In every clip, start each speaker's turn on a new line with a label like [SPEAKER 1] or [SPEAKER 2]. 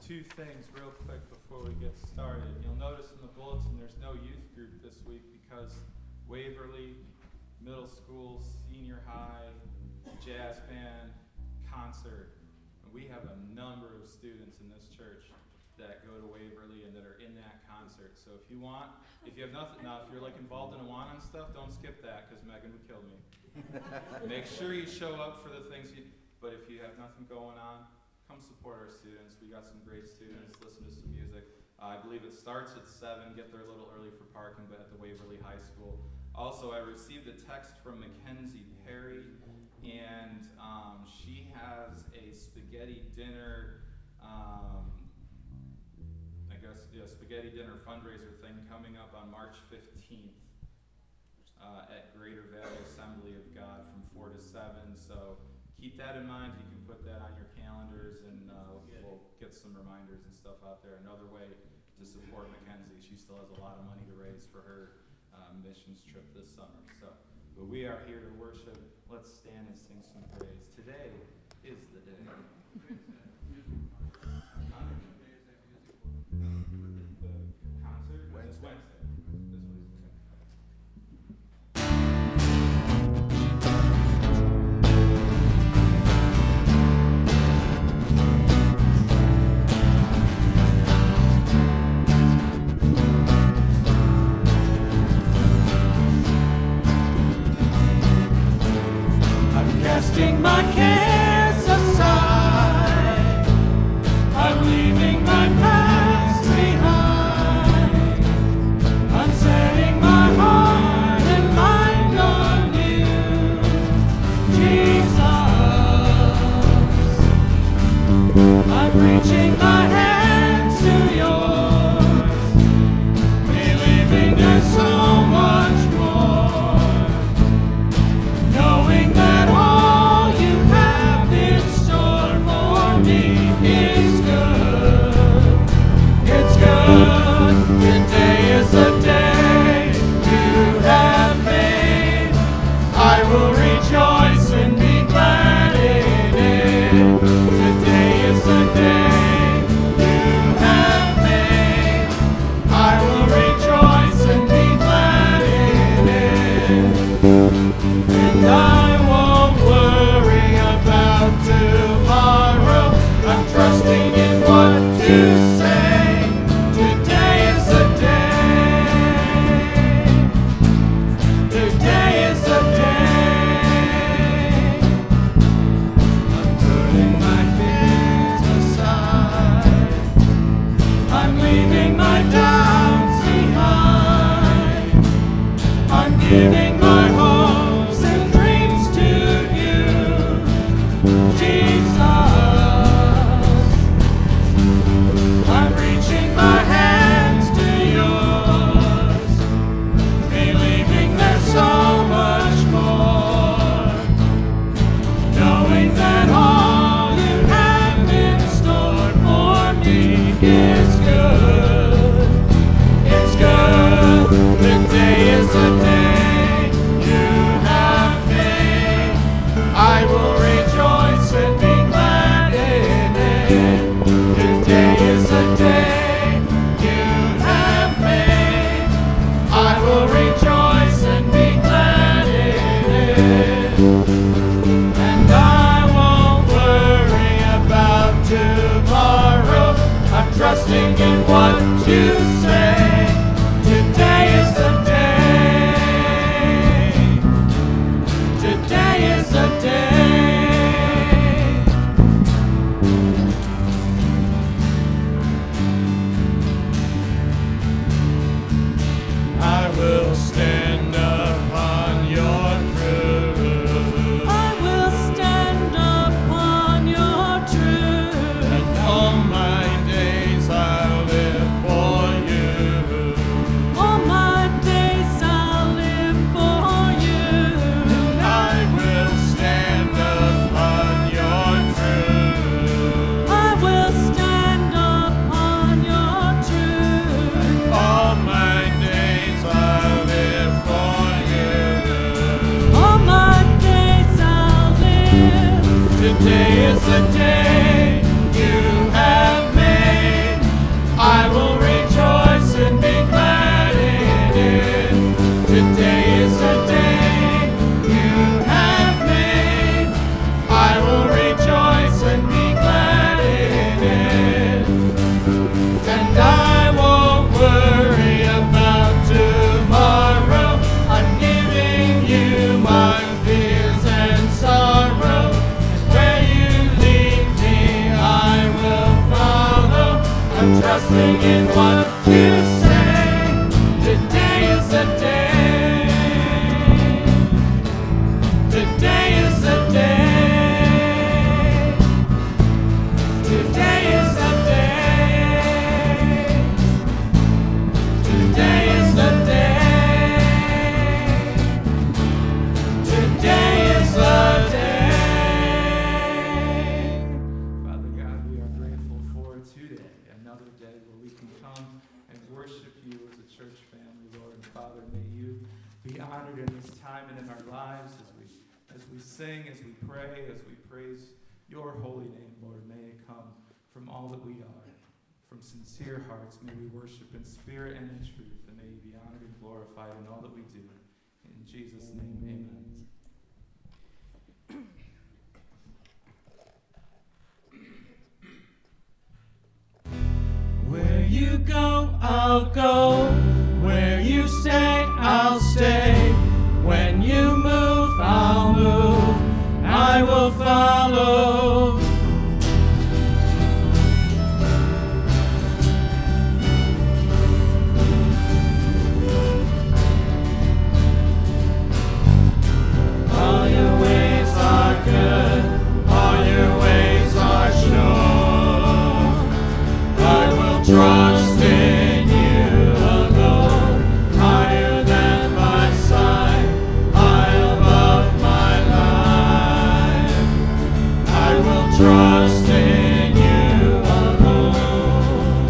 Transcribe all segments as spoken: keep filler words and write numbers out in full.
[SPEAKER 1] two things real quick before we get started. You'll notice in the bulletin there's no youth group this week because Waverly Middle School, Senior High, Jazz Band, Concert. And we have a number of students in this church that go to Waverly and that are in that concert. So if you want, if you have nothing, now if you're like involved in Awana and stuff, don't skip that because Megan would kill me. Make sure you show up for the things you, but if you have nothing going on, come support our students. We got some great students, listen to some music. Uh, I believe it starts at seven, get there a little early for parking, but at the Waverly High School. Also, I received a text from Mackenzie Perry, and um, she has a spaghetti dinner, um, I guess, yeah, spaghetti dinner fundraiser thing coming up on March fifteenth uh, at Greater Valley Assembly of God from four to seven. So keep that in mind. You can put that on your calendars, and uh, we'll get some reminders and stuff out there. Another way to support Mackenzie. She still has a lot of money to raise for her uh, missions trip this summer. So, but we are here to worship. Let's stand and sing some praise. Today is the day. The concert? Wednesday. Wednesday. This Wednesday.
[SPEAKER 2] Casting my cares aside, I'm leaving my past behind. I'm setting my heart and mind on you, Jesus. I'm reaching my hands to yours, believing there's so much more, knowing that all is good. It's good. Today is the day you have made. I will rejoice and be glad in it. Today is the day you have made. I will rejoice and be glad in it. And I won't worry about tomorrow. I'm trusting in what you say. Today is the day. Today is the day. I'm putting my fears aside. I'm leaving my doubts behind. I'm giving my hopes and dreams to you, Jesus. I'm reaching my hands to yours, believing there's so much more, knowing that all you have in store for me is good. It's good. Today is the day you have made. I will rejoice and be glad in it. Today is the day you have made. I will rejoice and be glad in it. And I won't worry about tomorrow. I'm trusting in what you say. Today is the day. Today is the day. I will stand upon your truth. I will stand upon your truth. And all my days I'll live for I'm trusting in what you say. Today is the day. Today is the day. Today is the day. Today is the day. Today is the day.
[SPEAKER 1] Father God, we are grateful for today, another day where we can come and worship you as a church family, Lord. And Father, may you be honored in this time and in our lives as we as we sing, as we pray, as we praise your holy name, Lord. May it come from all that we are, from sincere hearts. May we worship in spirit and in truth, and may you be honored and glorified in all that we do. In Jesus' name, amen.
[SPEAKER 2] Where you go, I'll go. Where you stay, I'll stay. When you move, I'll move. I will follow. All your ways are good. All your ways are sure. I will trust in you alone, higher than my sight, high above my life. I will trust in you alone.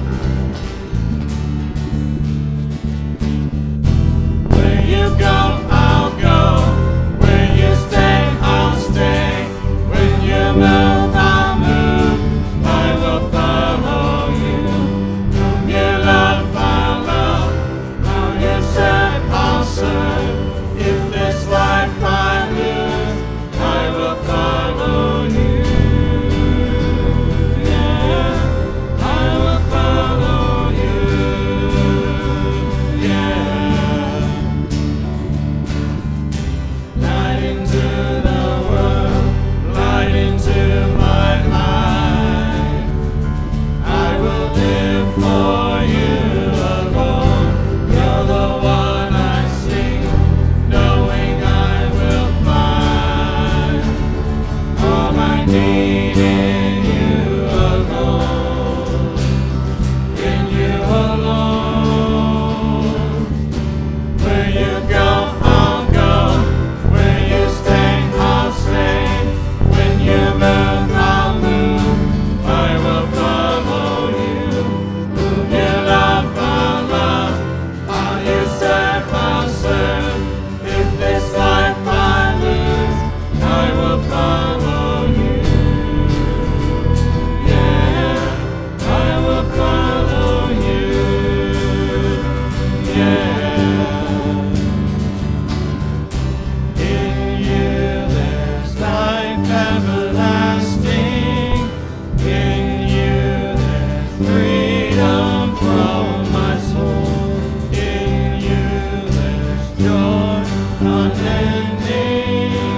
[SPEAKER 2] Where you go, I'll go. Where you stay, I'll stay. When you move, I'll move. I will follow you. Whom you love, I'll love. How you serve, I'll serve. If this life I lose, I will follow you. Yeah, I will follow you. Yeah. Light into the world, light into my life. I will live for you alone. You're the one I seek, knowing I will find all I need in you alone. In you alone. Where you go, I'll go. Where you stay, I'll stay. When you move, I'll move. I will follow you. Whom you love, I'll love. How you serve, I'll serve. If this life I lose, I will follow you. Yeah, I will follow you. Yeah. In you there's life everlasting. In you there's freedom from my soul. In you there's joy, unending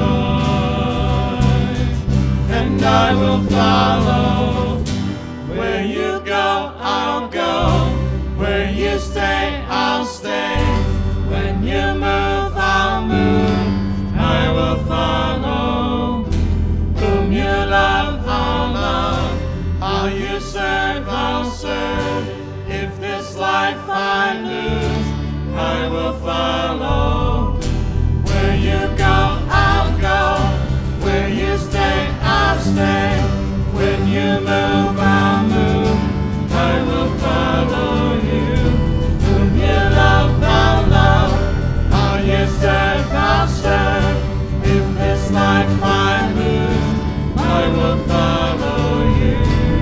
[SPEAKER 2] joy. And I will follow. Where you go, I'll go. Where you stay, I'll stay. When you move, I'll move. I will follow. Whom you love, I'll love. How you serve, I'll serve. If this life I lose, I will follow. Where you go, I'll go. Where you stay, I'll stay. When you move, I'll move. I will follow you. Whom you love, I'll love. How you serve, I'll serve. If this life I lose, I will follow you.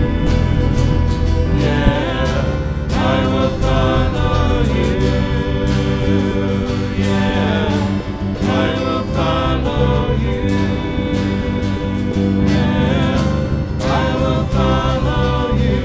[SPEAKER 2] Yeah, I will follow you. Yeah, I will follow you. Yeah, I will follow you.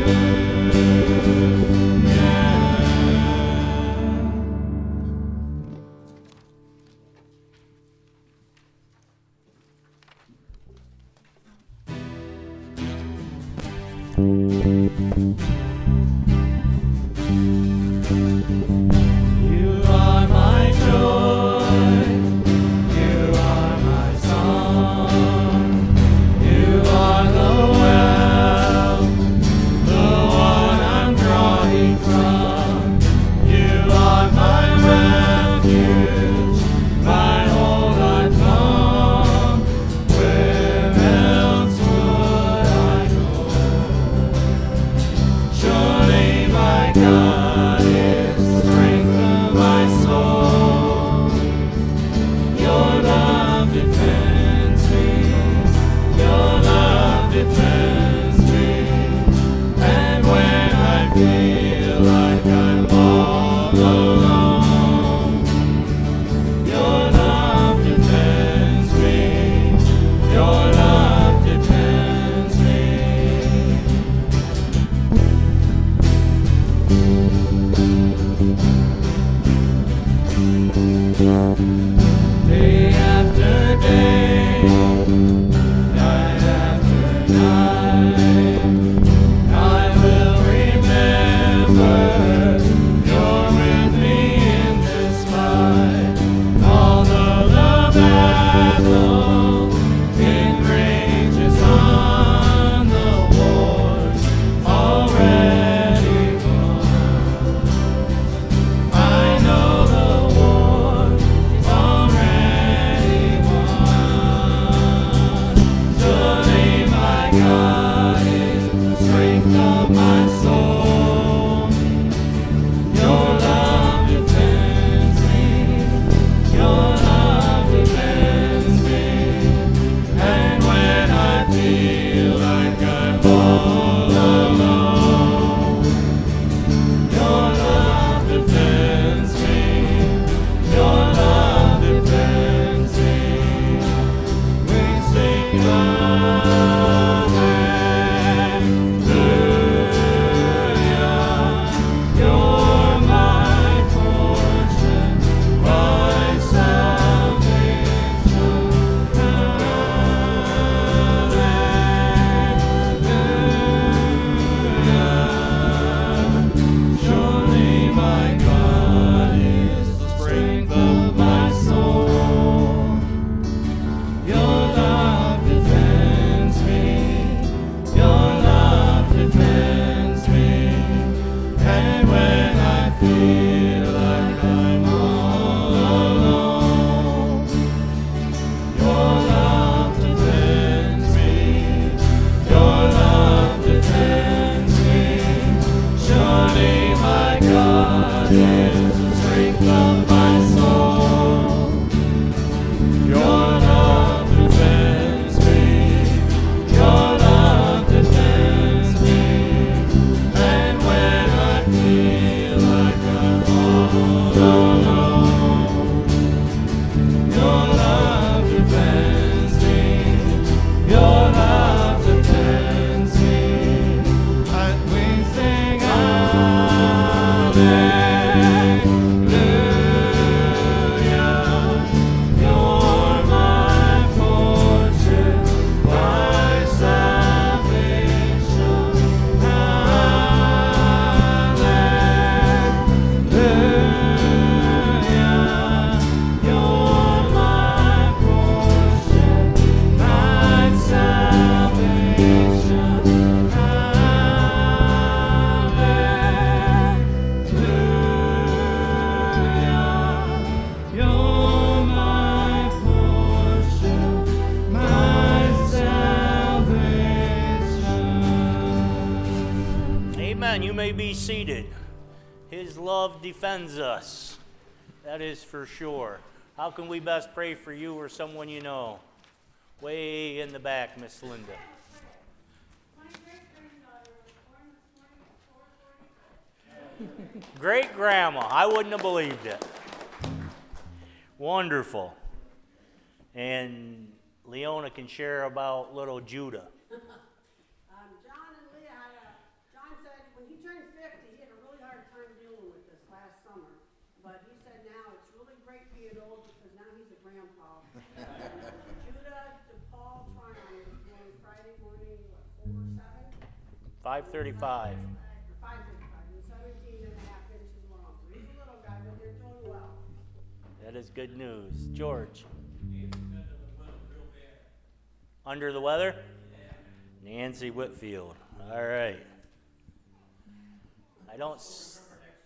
[SPEAKER 2] Yeah. You are my joy, you are my song, you are the well, the one I'm drawing from. You are my refuge, my whole life long. Where else would I go? Surely my God is the strength of my soul. Your love defends me, your love defends me. And when I feel like I'm all alone, your love defends me, your love defends me. Day after day, night after night, I will remember you're with me in this fight. Although the battle it rages on, the war's already won. I know the war is already won. Surely my God is the strength of my soul. Your love defends me, your love defends me. And when I feel like I'm all alone, your love defends me, your love defends me. We sing hallelujah. You're my portion, my salvation. Hallelujah. Surely my God is the strength of my soul. Your love defends me, your love defends me. And when I feel like I'm all alone, your love defends me, your love defends me. Surely my God is the strength of my soul. Your love defends me, your love defends me. And when I feel like I'm all alone, your love defends me, your love defends me. And we sing hallelujah. You're my portion, my salvation. Hallelujah. You're my portion, my salvation. Hallelujah. You're my portion, my salvation.
[SPEAKER 3] Amen. You may be seated. His love defends us. That is for sure. How can we best pray for you or someone you know? Way in the back, Miss Linda.
[SPEAKER 4] My great-granddaughter was born this morning at four forty-five.
[SPEAKER 3] Great grandma. I wouldn't have believed it. Wonderful. And Leona can share about little Judah.
[SPEAKER 4] Um, John and Leah had a, John said when he turned fifty, he had a really hard time dealing with this last summer. But he said now it's really great being old because now he's a grandpa. And Judah to Paul Tryon was born Friday morning, what, four or seven?
[SPEAKER 3] five thirty-five.
[SPEAKER 4] five thirty-five, and seventeen and a half inches long. So he's a little guy, but they're doing well.
[SPEAKER 3] That is good news. George. Under the weather? Nancy Whitfield. All right. I don't. S-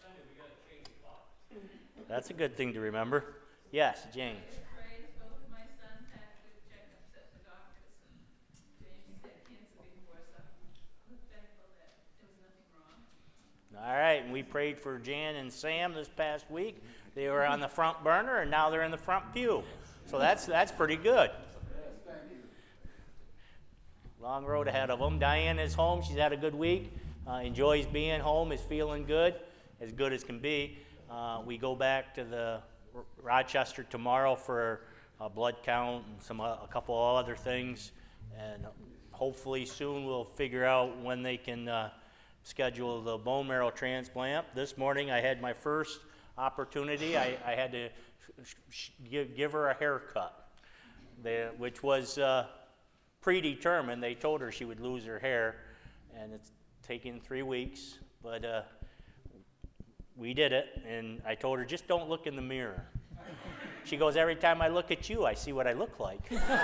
[SPEAKER 3] That's a good thing to remember. Yes, James.
[SPEAKER 5] Praise, both of my sons had good checkups at the doctors, and James had cancer before, so I'm thankful that there was nothing wrong.
[SPEAKER 3] All right, and we prayed for Jan and Sam this past week. They were on the front burner, and now they're in the front pew. So that's that's pretty good. Long road ahead of them. Diane is home. She's had a good week. Uh, enjoys being home. Is feeling good, as good as can be. Uh, we go back to the R- Rochester tomorrow for a blood count and some uh, a couple of other things, and hopefully soon we'll figure out when they can uh, schedule the bone marrow transplant. This morning I had my first opportunity. I, I had to sh- sh- give, give her a haircut, the, which was uh, predetermined. They told her she would lose her hair, and it's taken three weeks, but uh, we did it, and I told her, just don't look in the mirror. She goes, every time I look at you, I see what I look like.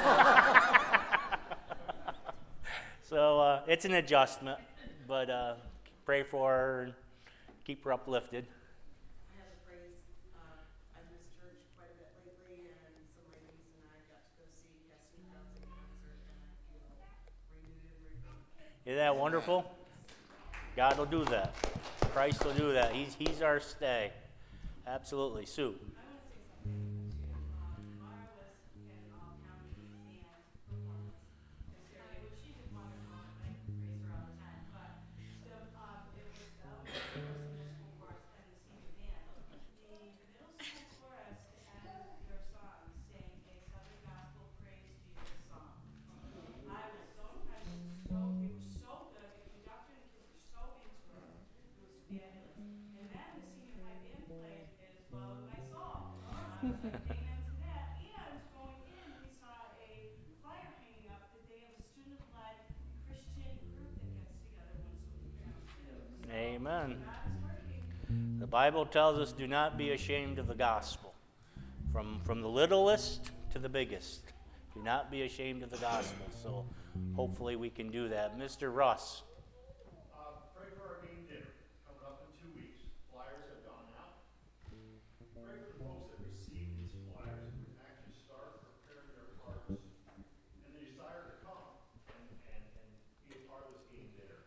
[SPEAKER 3] So uh, it's an adjustment, but uh, pray for her and keep her uplifted.
[SPEAKER 6] I have a praise. Uh, I've missed church quite a bit lately, and some ladies and I got to go see Cassie Townsend concert, and I feel renewed and renewed.
[SPEAKER 3] Isn't that wonderful? God will do that. Christ will do that. He's, he's our stay. Absolutely. Sue.
[SPEAKER 6] I want to say something too. Um, Mara was in all county and performance yesterday, which she's a wonderful, and I praise her all the time. But the, um, it was the elementary course, the middle school course, and the senior band. The middle school chorus had your song saying a Southern Gospel Praise Jesus song. I was so impressed. It was so, it was so good. The conductor and the kids were so into it. It was fabulous. And then the senior high band played as well as my song. I was like, amen to that. And going in, we saw a flyer hanging up that they have a student-led Christian group that gets together once a week now too. So
[SPEAKER 3] Amen.
[SPEAKER 6] God is working.
[SPEAKER 3] The Bible tells us, do not be ashamed of the gospel. From, from the littlest to the biggest. Do not be ashamed of the gospel. So hopefully we can do that. Mister Russ.
[SPEAKER 7] Uh, pray for our game dinner coming up in two weeks. Flyers have gone out. Pray for the folks that receive these flyers and actually start preparing their hearts and the desire to come and, and, and be a part of this game dinner.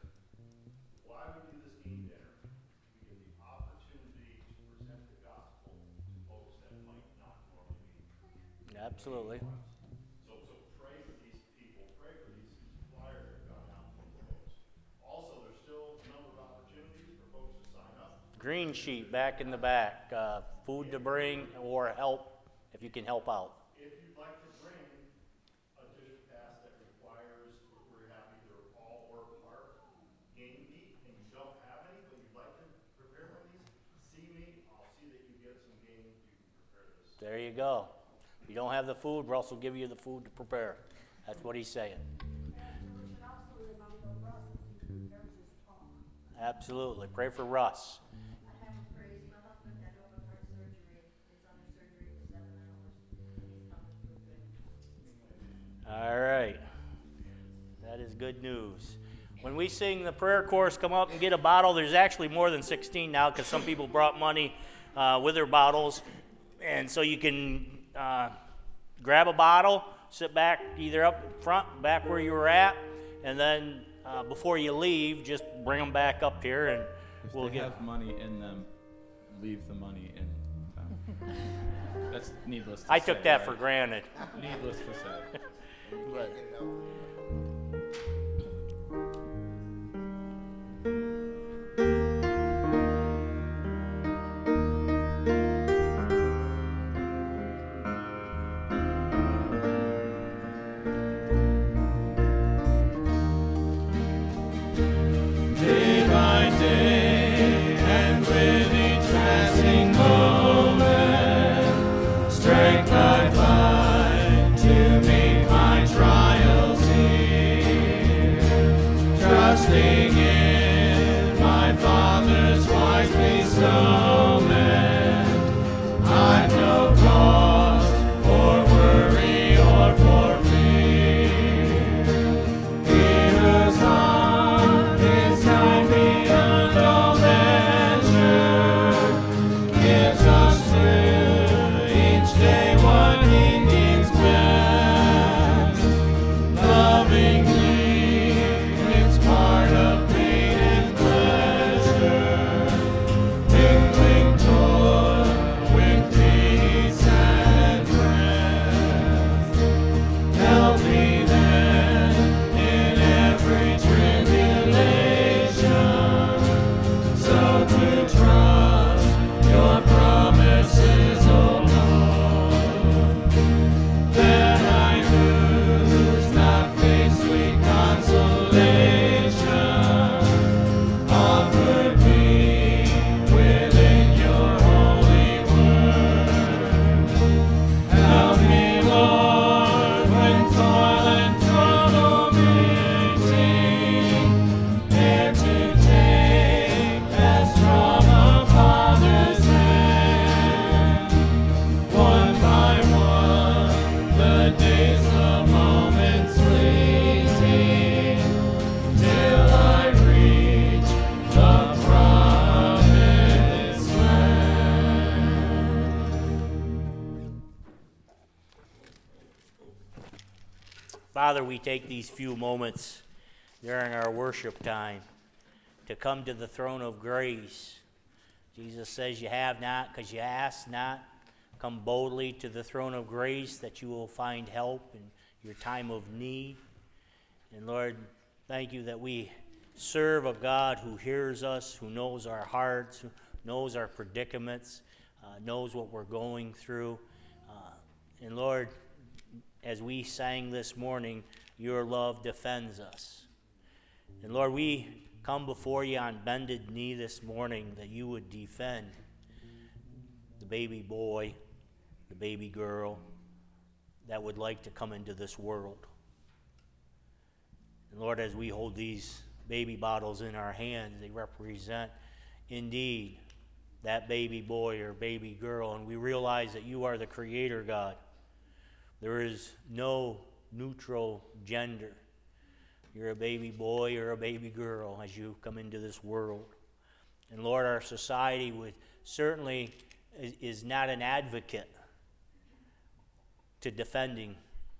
[SPEAKER 7] Why we do this game dinner? We get the opportunity to present the gospel to folks that might not normally be.
[SPEAKER 3] Absolutely.
[SPEAKER 7] So, so pray for these people, pray for these flyers that have gone out to the folks. Also, there's still a number of opportunities for folks to sign up.
[SPEAKER 3] Green sheet back in the back. Uh, food to bring or help if you can help out.
[SPEAKER 7] If you'd like to bring a dish pass that requires, we're happy either all or part game meat, and you don't have any, but you'd like to prepare one of these, see me, I'll see that you get some game, you can prepare this.
[SPEAKER 3] There you go. If you don't have the food, Russ will give you the food to prepare. That's what he's saying.
[SPEAKER 4] And we should also remember Russ as he prepares his talk.
[SPEAKER 3] Absolutely. Pray for Russ.
[SPEAKER 6] I have a praise. My husband had open heart surgery. He's under surgery for seven hours. He's coming through good.
[SPEAKER 3] All right. That is good news. When we sing the prayer chorus, come up and get a bottle. There's actually more than sixteen now because some people brought money uh, with their bottles. And so you can uh, grab a bottle, sit back either up front, back where you were at, and then uh, before you leave, just bring them back up here and
[SPEAKER 1] If
[SPEAKER 3] we'll
[SPEAKER 1] they
[SPEAKER 3] get.
[SPEAKER 1] have money in them, leave the money in them. That's needless to
[SPEAKER 3] I
[SPEAKER 1] say.
[SPEAKER 3] took that
[SPEAKER 1] right?
[SPEAKER 3] for granted.
[SPEAKER 1] Needless to say.
[SPEAKER 3] But,
[SPEAKER 2] Day by day, and with each passing moment, strength I find to meet my trials here.
[SPEAKER 3] Father, we take these few moments during our worship time to come to the throne of grace. Jesus says you have not because you ask not. Come boldly to the throne of grace that you will find help in your time of need. And Lord, thank you that we serve a God who hears us, who knows our hearts, who knows our predicaments, uh, knows what we're going through. Uh, and Lord, as we sang this morning, your love defends us. And Lord, we come before you on bended knee this morning that you would defend the baby boy, the baby girl that would like to come into this world. And Lord, as we hold these baby bottles in our hands, they represent indeed that baby boy or baby girl. And we realize that you are the Creator God. There is no neutral gender. You're a baby boy or a baby girl as you come into this world. And Lord, our society would certainly is, is not an advocate to defending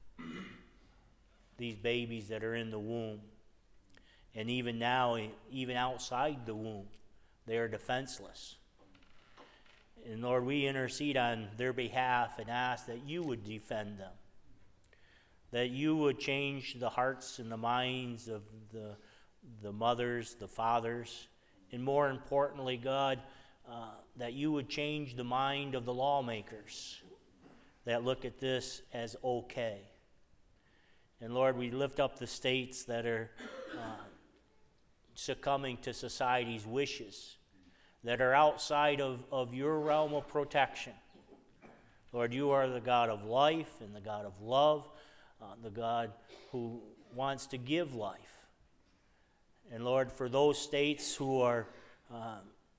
[SPEAKER 3] these babies that are in the womb. And even now, even outside the womb, they are defenseless. And Lord, we intercede on their behalf and ask that you would defend them, that you would change the hearts and the minds of the, the mothers, the fathers, and more importantly, God, uh, that you would change the mind of the lawmakers that look at this as okay. And Lord, we lift up the states that are uh, succumbing to society's wishes, that are outside of, of your realm of protection. Lord, you are the God of life and the God of love, uh, the God who wants to give life. And Lord, for those states who are um,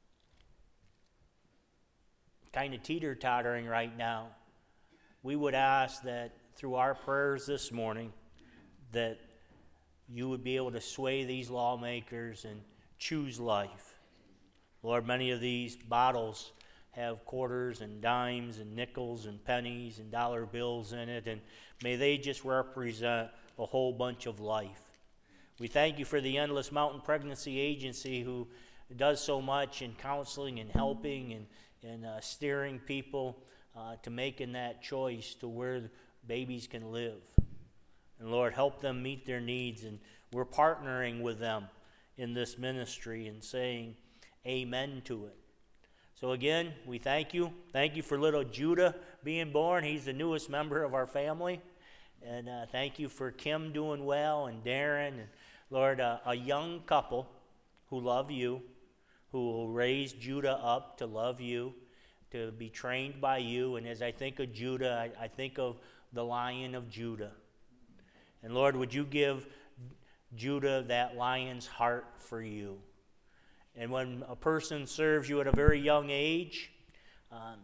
[SPEAKER 3] kind of teeter-tottering right now, we would ask that through our prayers this morning, that you would be able to sway these lawmakers and choose life. Lord, many of these bottles have quarters and dimes and nickels and pennies and dollar bills in it, and may they just represent a whole bunch of life. We thank you for the Endless Mountain Pregnancy Agency, who does so much in counseling and helping and, and uh, steering people uh, to making that choice to where babies can live. And Lord, help them meet their needs, and we're partnering with them in this ministry and saying amen to it. So again, we thank you. Thank you for little Judah being born. He's the newest member of our family. And uh, thank you for Kim doing well and Darren. And Lord, uh, a young couple who love you, who will raise Judah up to love you, to be trained by you. And as I think of Judah, I, I think of the Lion of Judah. And Lord, would you give Judah that lion's heart for you? And when a person serves you at a very young age, um,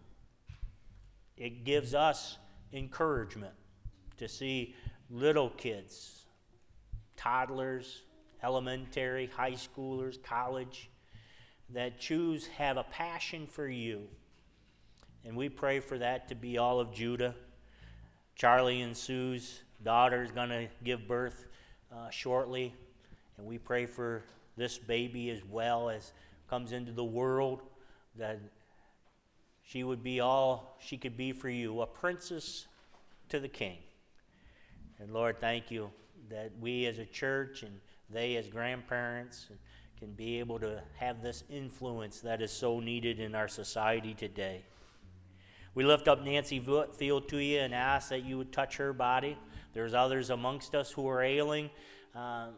[SPEAKER 3] it gives us encouragement to see little kids, toddlers, elementary, high schoolers, college, that choose, have a passion for you. And we pray for that to be all of Judah. Charlie and Sue's daughter is going to give birth uh, shortly, and we pray for this baby as well as comes into the world, that she would be all she could be for you, a princess to the king. And Lord, thank you that we as a church and they as grandparents can be able to have this influence that is so needed in our society today. We lift up Nancy Field to you and ask that you would touch her body. There's others amongst us who are ailing. Um,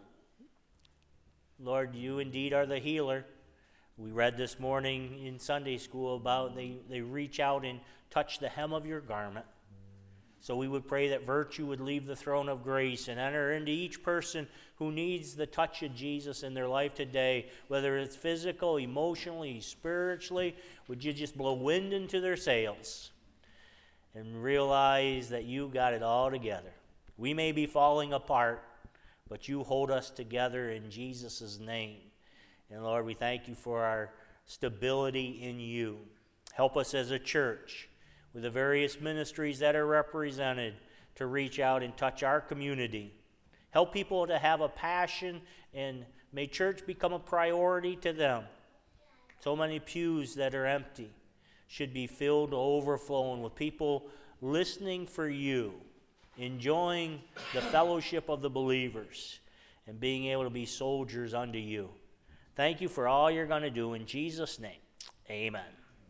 [SPEAKER 3] Lord, you indeed are the healer. We read this morning in Sunday school about they, they reach out and touch the hem of your garment. So we would pray that virtue would leave the throne of grace and enter into each person who needs the touch of Jesus in their life today, whether it's physical, emotionally, spiritually. Would you just blow wind into their sails and realize that you got it all together? We may be falling apart, but you hold us together in Jesus' name. And Lord, we thank you for our stability in you. Help us as a church with the various ministries that are represented to reach out and touch our community. Help people to have a passion, and may church become a priority to them. So many pews that are empty should be filled to overflowing with people listening for you, enjoying the fellowship of the believers, and being able to be soldiers unto you. Thank you for all you're going to do. In Jesus' name, amen.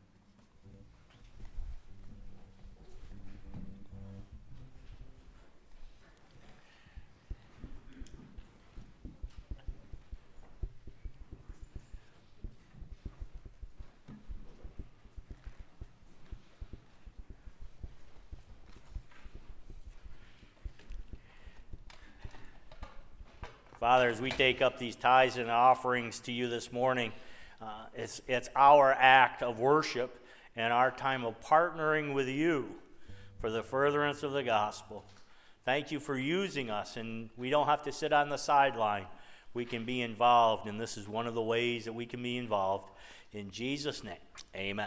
[SPEAKER 3] Father, as we take up these tithes and offerings to you this morning, uh, it's, it's our act of worship and our time of partnering with you for the furtherance of the gospel. Thank you for using us, and we don't have to sit on the sideline. We can be involved, and this is one of the ways that we can be involved. In Jesus' name, amen.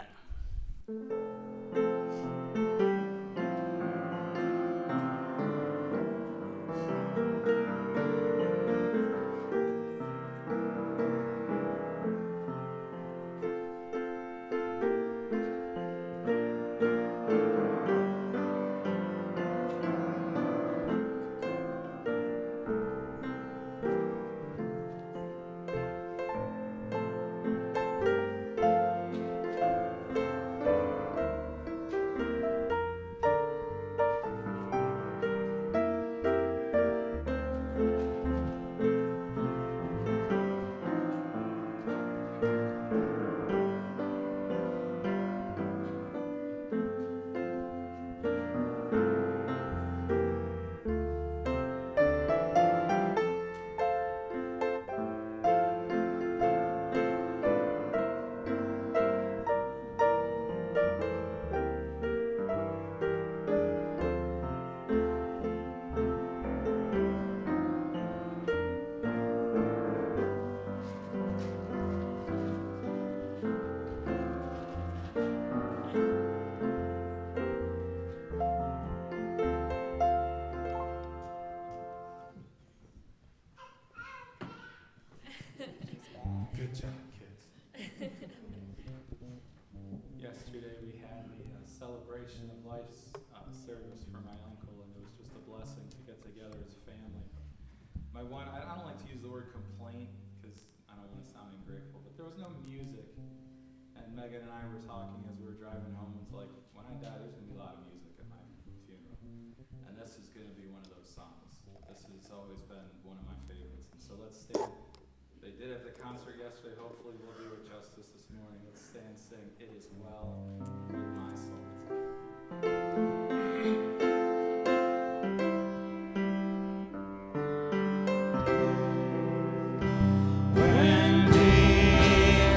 [SPEAKER 1] Good job, kids. Yesterday we had the uh, celebration of life's uh, service for my uncle, and it was just a blessing to get together as a family. My one, I, I don't like to use the word complaint because I don't want to sound ungrateful, but there was no music. And Megan and I were talking as we were driving home. It's like, when I die, there's going to be a lot of music at my funeral. And this is going to be one of those songs. This has always been one of my favorites. And so let's stand. They did at the concert yesterday. Hopefully we'll do it justice this morning. Let's stand and sing, "It Is Well With My Soul."
[SPEAKER 2] When dear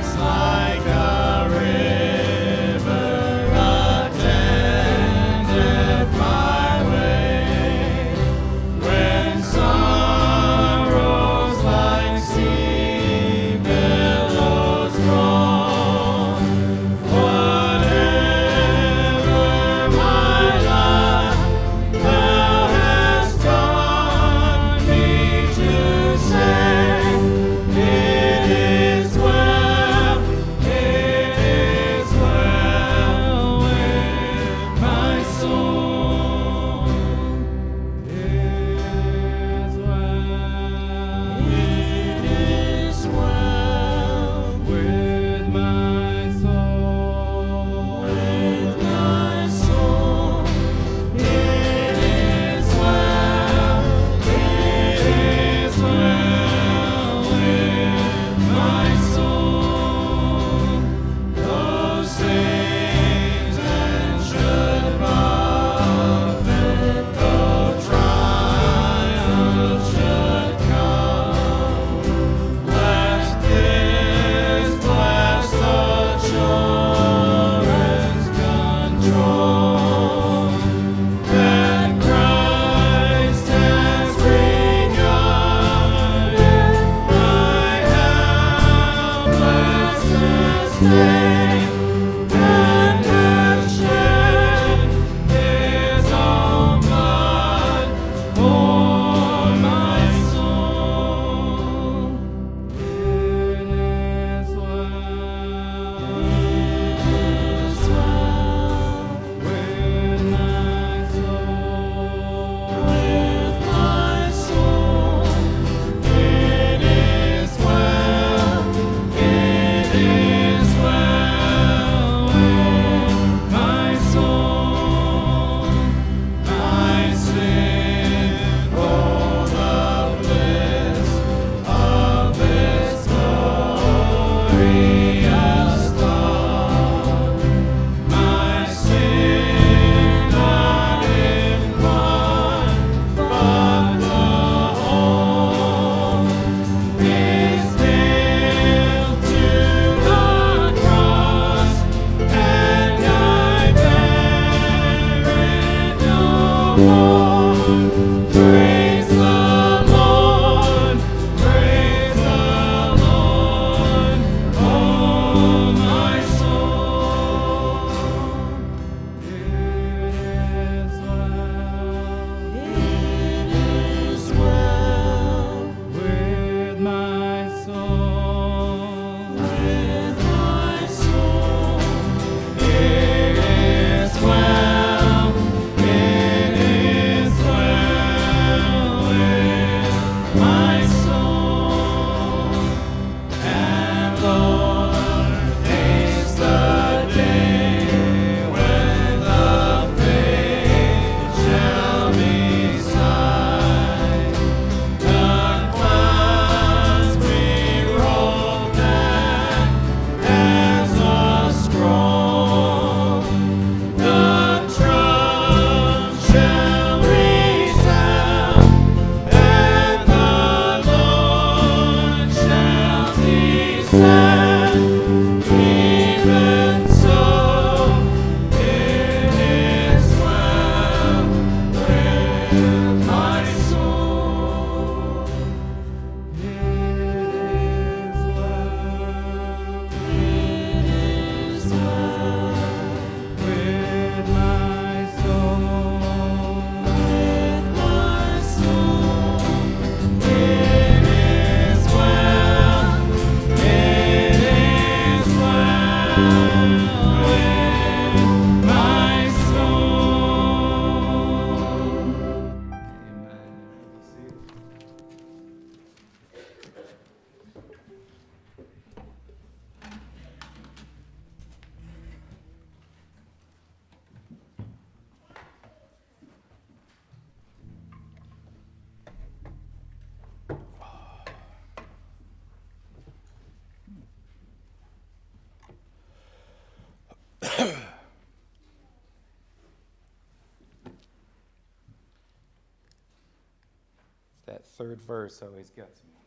[SPEAKER 1] That third verse always gets me.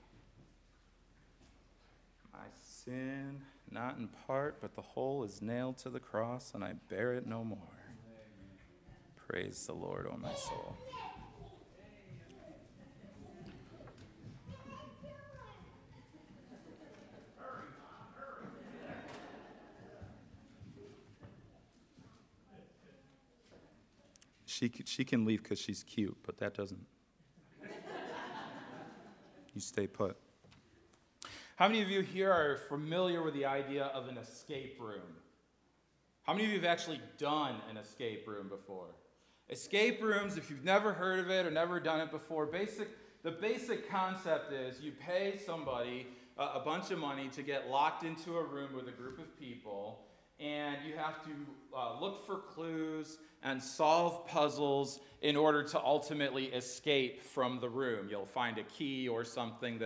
[SPEAKER 1] My sin, not in part, but the whole is nailed to the cross, and I bear it no more. Praise the Lord, O my soul. She, she can leave because she's cute, but that doesn't. You stay put. How many of you here are familiar with the idea of an escape room? How many of you have actually done an escape room before? Escape rooms, if you've never heard of it or never done it before, basic, the basic concept is you pay somebody a, a bunch of money to get locked into a room with a group of people, and you have to uh, look for clues and solve puzzles in order to ultimately escape from the room. You'll find a key or something that,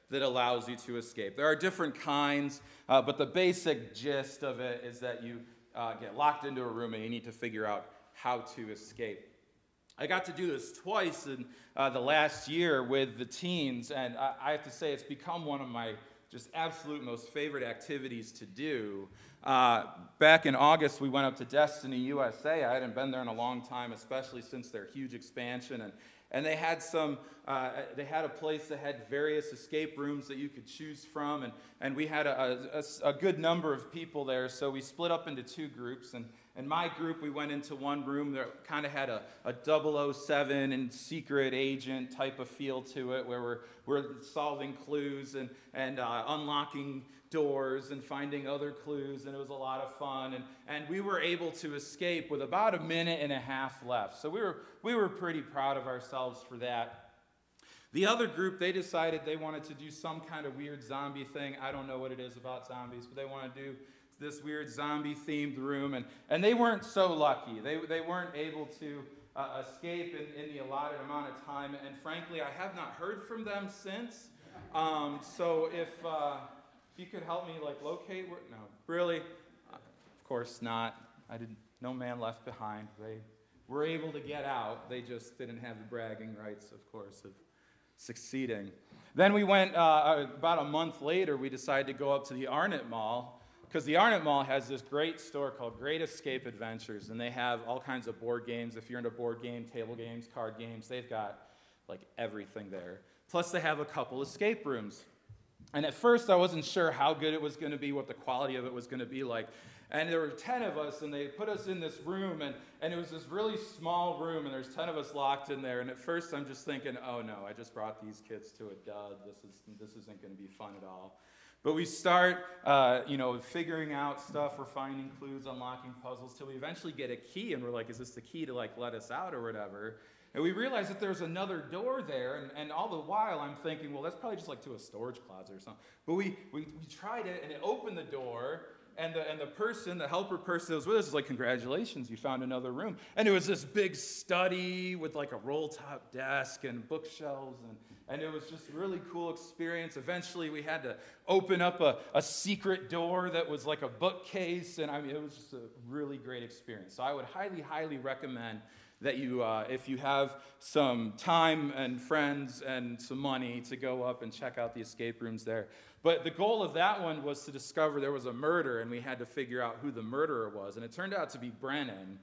[SPEAKER 1] that allows you to escape. There are different kinds, uh, but the basic gist of it is that you uh, get locked into a room and you need to figure out how to escape. I got to do this twice in uh, the last year with the teens, and I, I have to say it's become one of my just absolute most favorite activities to do. Uh, back in August, we went up to Destiny, U S A. I hadn't been there in a long time, especially since their huge expansion, and And they had some, uh, they had a place that had various escape rooms that you could choose from, and, and we had a, a, a good number of people there, so we split up into two groups, and in my group, we went into one room that kind of had a, a double oh seven and secret agent type of feel to it, where we're, we're solving clues and, and uh, unlocking doors and finding other clues, and it was a lot of fun, and, and we were able to escape with about a minute and a half left, so we were, we were pretty proud of ourselves for that. The other group, they decided they wanted to do some kind of weird zombie thing. I don't know what it is about zombies, but they want to do this weird zombie-themed room, and, and they weren't so lucky. They, they weren't able to uh, escape in, in the allotted amount of time, and frankly, I have not heard from them since, um, so if... Uh, If you could help me, like, locate where, no, really, uh, of course not. I didn't, no man left behind. They were able to get out. They just didn't have the bragging rights, of course, of succeeding. Then we went, uh, about a month later, we decided to go up to the Arnott Mall, because the Arnott Mall has this great store called Great Escape Adventures, and they have all kinds of board games. If you're into board game, table games, card games, they've got, like, everything there. Plus, they have a couple escape rooms. And at first, I wasn't sure how good it was going to be, what the quality of it was going to be like. And there were ten of us, and they put us in this room, and, and it was this really small room, and there's ten of us locked in there. And at first, I'm just thinking, oh no, I just brought these kids to a dud. This is this isn't going to be fun at all. But we start, uh, you know, figuring out stuff. We're finding clues, unlocking puzzles, till we eventually get a key, and we're like, is this the key to, like, let us out or whatever? And we realized that there's another door there, and, and all the while I'm thinking, well, that's probably just like to a storage closet or something. But we, we, we tried it, and it opened the door, and the, and the person, the helper person that was with us was like, congratulations, you found another room. And it was this big study with like a roll-top desk and bookshelves, and, and it was just a really cool experience. Eventually we had to open up a, a secret door that was like a bookcase, and I mean, it was just a really great experience. So I would highly, highly recommend that you, uh, if you have some time and friends and some money, to go up and check out the escape rooms there. But the goal of that one was to discover there was a murder, and we had to figure out who the murderer was. And it turned out to be Brennan,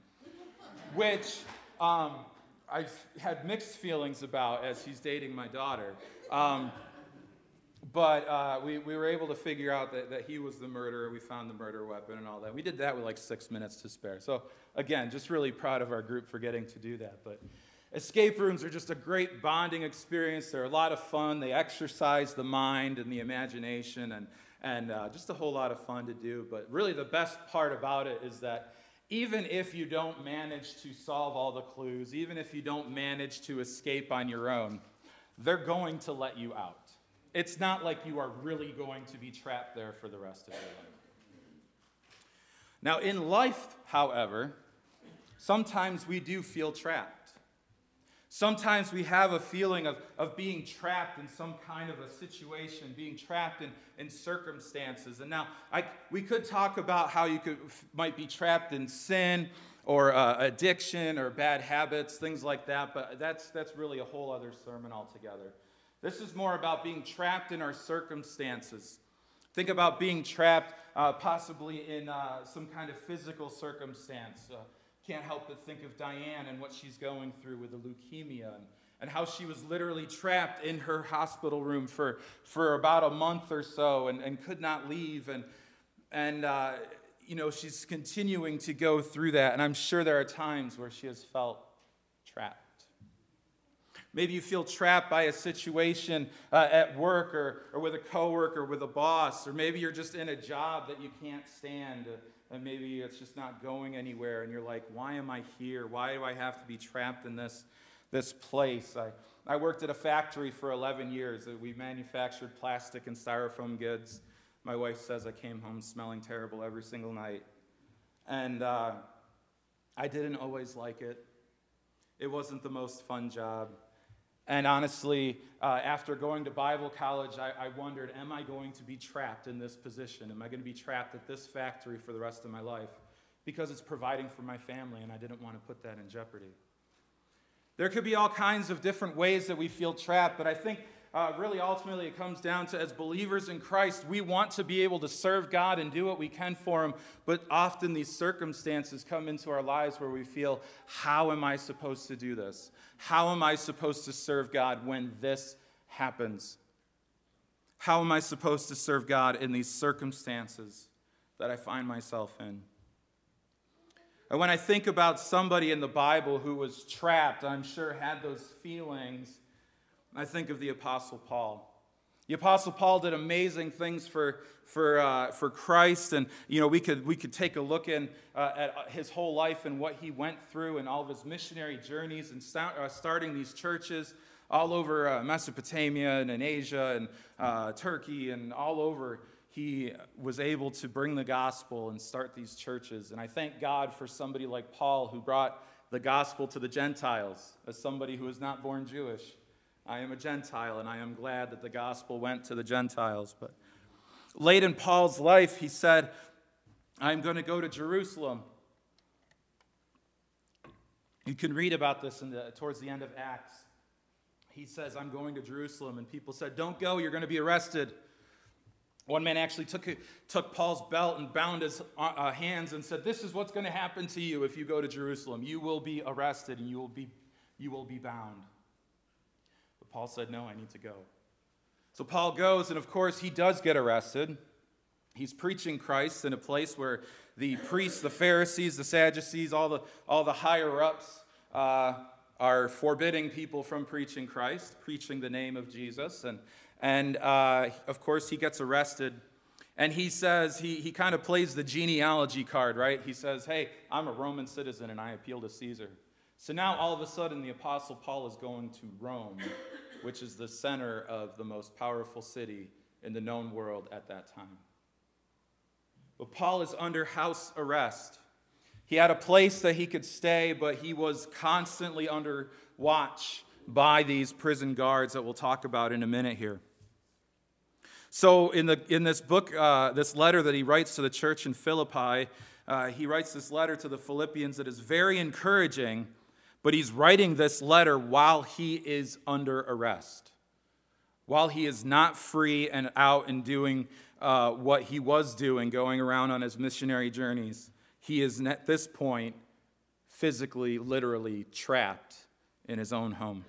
[SPEAKER 1] which um, I've had mixed feelings about as he's dating my daughter. Um, But uh, we, we were able to figure out that, that he was the murderer. We found the murder weapon and all that. We did that with like six minutes to spare. So again, just really proud of our group for getting to do that. But escape rooms are just a great bonding experience. They're a lot of fun. They exercise the mind and the imagination, and, and uh, just a whole lot of fun to do. But really the best part about it is that even if you don't manage to solve all the clues, even if you don't manage to escape on your own, they're going to let you out. It's not like you are really going to be trapped there for the rest of your life. Now, in life, however, sometimes we do feel trapped. Sometimes we have a feeling of, of being trapped in some kind of a situation, being trapped in, in circumstances. And now, I, we could talk about how you could, might be trapped in sin or uh, addiction or bad habits, things like that, but that's, that's really a whole other sermon altogether. This is more about being trapped in our circumstances. Think about being trapped uh, possibly in uh, some kind of physical circumstance. Uh, can't help but think of Diane and what she's going through with the leukemia, and, and how she was literally trapped in her hospital room for, for about a month or so, and, and could not leave. And, and uh, you know, she's continuing to go through that. And I'm sure there are times where she has felt trapped. Maybe you feel trapped by a situation uh, at work, or, or with a coworker, with a boss, or maybe you're just in a job that you can't stand, uh, and maybe it's just not going anywhere, and you're like, why am I here? Why do I have to be trapped in this, this place? I, I worked at a factory for eleven years. We manufactured plastic and styrofoam goods. My wife says I came home smelling terrible every single night. And uh, I didn't always like it. It wasn't the most fun job. And honestly, uh, after going to Bible college, I, I wondered, am I going to be trapped in this position? Am I going to be trapped at this factory for the rest of my life? Because it's providing for my family, and I didn't want to put that in jeopardy. There could be all kinds of different ways that we feel trapped, but I think uh, really ultimately it comes down to, as believers in Christ, we want to be able to serve God and do what we can for Him, but often these circumstances come into our lives where we feel, how am I supposed to do this? How am I supposed to serve God when this happens? How am I supposed to serve God in these circumstances that I find myself in? And when I think about somebody in the Bible who was trapped, I'm sure had those feelings, I think of the Apostle Paul. The Apostle Paul did amazing things for, for, uh, for Christ, and you know we could, we could take a look in, uh, at his whole life and what he went through and all of his missionary journeys and start, uh, starting these churches all over uh, Mesopotamia and in Asia and uh, Turkey and all over. He was able to bring the gospel and start these churches. And I thank God for somebody like Paul who brought the gospel to the Gentiles. As somebody who is not born Jewish, I am a Gentile, and I am glad that the gospel went to the Gentiles. But late in Paul's life, he said, I'm going to go to Jerusalem. You can read about this in the, towards the end of Acts. He says, I'm going to Jerusalem. And people said, don't go, you're going to be arrested. One man actually took, took Paul's belt and bound his uh, hands and said, this is what's going to happen to you if you go to Jerusalem. You will be arrested and you will be, you will be bound. But Paul said, no, I need to go. So Paul goes, and of course he does get arrested. He's preaching Christ in a place where the priests, the Pharisees, the Sadducees, all the, all the higher-ups uh, are forbidding people from preaching Christ, preaching the name of Jesus. And And, uh, of course, he gets arrested, and he says, he, he kind of plays the genealogy card, right? He says, hey, I'm a Roman citizen, and I appeal to Caesar. So now, all of a sudden, the Apostle Paul is going to Rome, which is the center of the most powerful city in the known world at that time. But Paul is under house arrest. He had a place that he could stay, but he was constantly under watch by these prison guards that we'll talk about in a minute here. So in the in this book, uh, this letter that he writes to the church in Philippi, uh, he writes this letter to the Philippians that is very encouraging, but he's writing this letter while he is under arrest, while he is not free and out and doing uh, what he was doing, going around on his missionary journeys. He is at this point physically, literally trapped in his own home.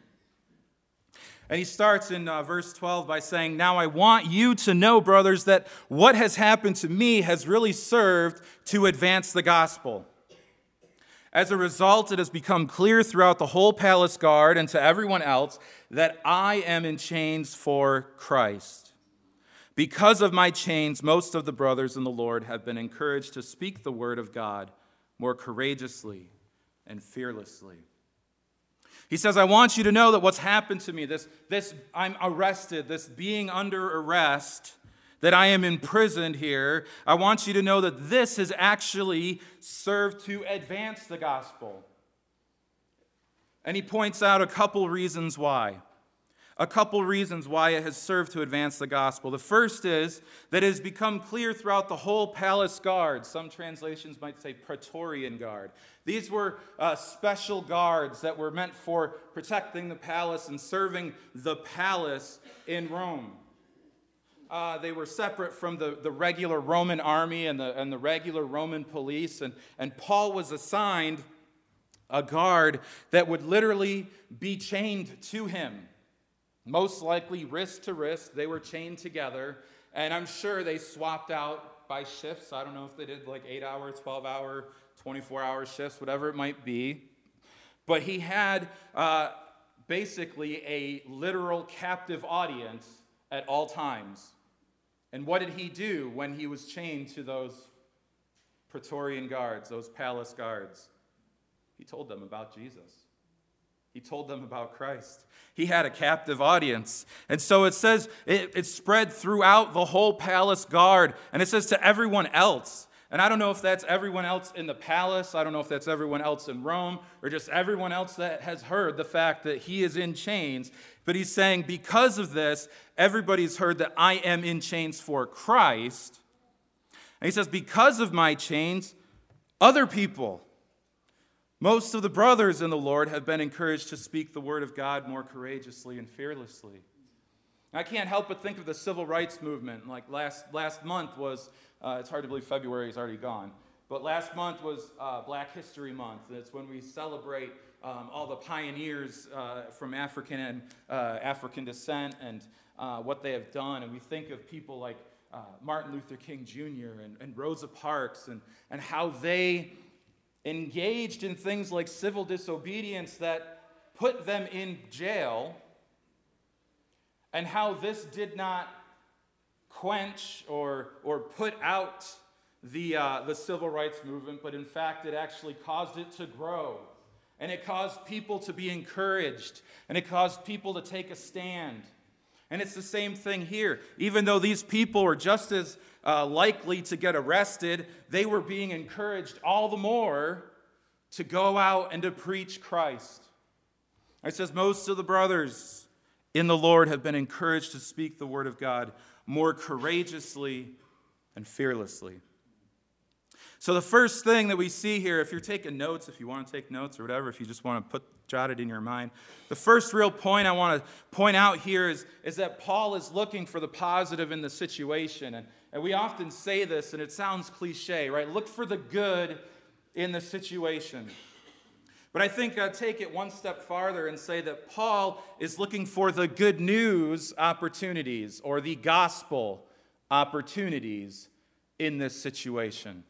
[SPEAKER 1] And he starts in uh, verse twelve by saying, now I want you to know, brothers, that what has happened to me has really served to advance the gospel. As a result, it has become clear throughout the whole palace guard and to everyone else that I am in chains for Christ. Because of my chains, most of the brothers in the Lord have been encouraged to speak the word of God more courageously and fearlessly. He says, I want you to know that what's happened to me, this, this I'm arrested, this being under arrest, that I am imprisoned here, I want you to know that this has actually served to advance the gospel. And he points out a couple reasons why. A couple reasons why it has served to advance the gospel. The first is that it has become clear throughout the whole palace guard. Some translations might say Praetorian Guard. These were uh, special guards that were meant for protecting the palace and serving the palace in Rome. Uh, they were separate from the, the regular Roman army and the, and the regular Roman police. And, and Paul was assigned a guard that would literally be chained to him. Most likely wrist to wrist, they were chained together, and I'm sure they swapped out by shifts. I don't know if they did like eight hour, twelve hour, twenty-four hour shifts, whatever it might be. But he had uh, basically a literal captive audience at all times. And what did he do when he was chained to those Praetorian guards, those palace guards? He told them about Jesus. He told them about Christ. He had a captive audience. And so it says it, it spread throughout the whole palace guard. And it says to everyone else. And I don't know if that's everyone else in the palace. I don't know if that's everyone else in Rome or just everyone else that has heard the fact that he is in chains. But he's saying because of this, everybody's heard that I am in chains for Christ. And he says because of my chains, other people, most of the brothers in the Lord, have been encouraged to speak the word of God more courageously and fearlessly. I can't help but think of the civil rights movement. Like last last month was, uh, it's hard to believe February is already gone, but last month was uh, Black History Month. It's when we celebrate um, all the pioneers uh, from African and uh, African descent and uh, what they have done. And we think of people like uh, Martin Luther King Junior and, and Rosa Parks and, and how they engaged in things like civil disobedience that put them in jail, and how this did not quench or, or put out the, uh, the civil rights movement, but in fact it actually caused it to grow. And it caused people to be encouraged. And it caused people to take a stand. And it's the same thing here. Even though these people were just as uh, likely to get arrested, they were being encouraged all the more to go out and to preach Christ. It says most of the brothers in the Lord have been encouraged to speak the word of God more courageously and fearlessly. So the first thing that we see here, if you're taking notes, if you want to take notes or whatever, if you just want to put jot it in your mind, the first real point I want to point out here is, is that Paul is looking for the positive in the situation. And, and we often say this, and it sounds cliche, right? Look for the good in the situation. But I think I'd take it one step farther and say that Paul is looking for the good news opportunities or the gospel opportunities in this situation.